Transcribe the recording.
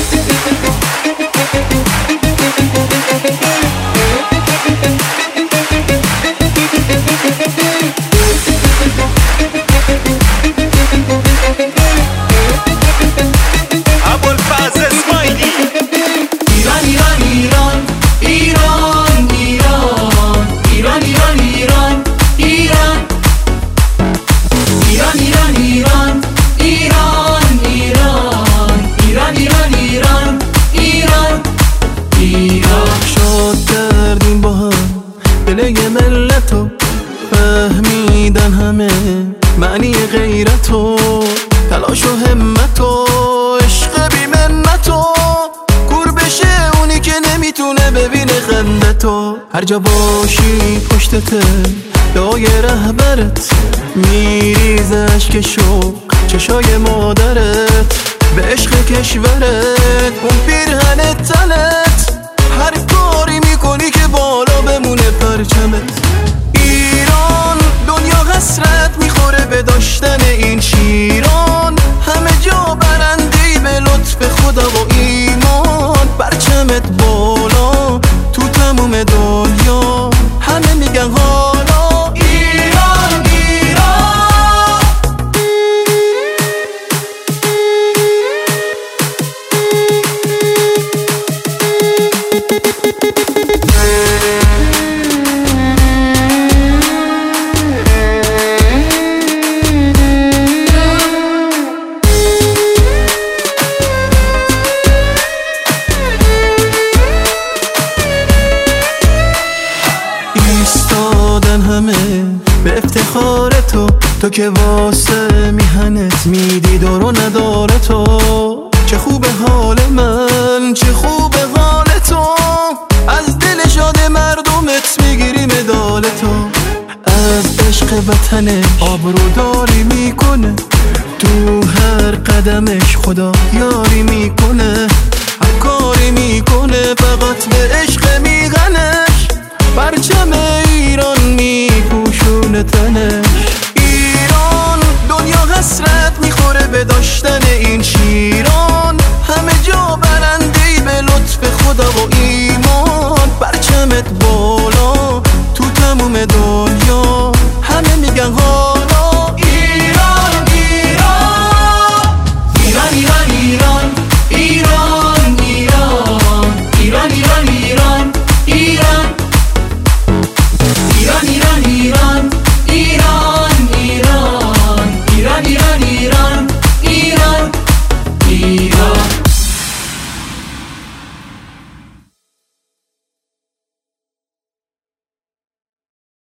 دل ملتو فهمیدن همه معنی غیرتو، تلاش و همتو، عشق بی منتو، کور بشه اونی که نمیتونه ببینه خندتو. هر جا باشی پشتته دعای رهبرت، میریز اشک شوق چشای مادرت، به عشق کشورت اون پیرهن تنت، هر کاری میکنی که بالا بمونه پرچمت. ایران دنیا حسرت میخوره به داشتن این شیران، همه جا برنده‌ای به لطف خدا و ایمان. پرچمت بالا تو تموم دنیا، همه میگن حالا ایران ایران. ایستادن همه به افتخار تو که واسه میهنت میدی دار و نداره تو. چه خوب حال من، چه خوب حال تو، از دل شاد مردمت میگیری مدال تو. از عشق وطنش آبروداری میکنه، تو هر قدمش خدا یاری میکنه، هر کاری میکنه فقط به عشق میغنش. پرچم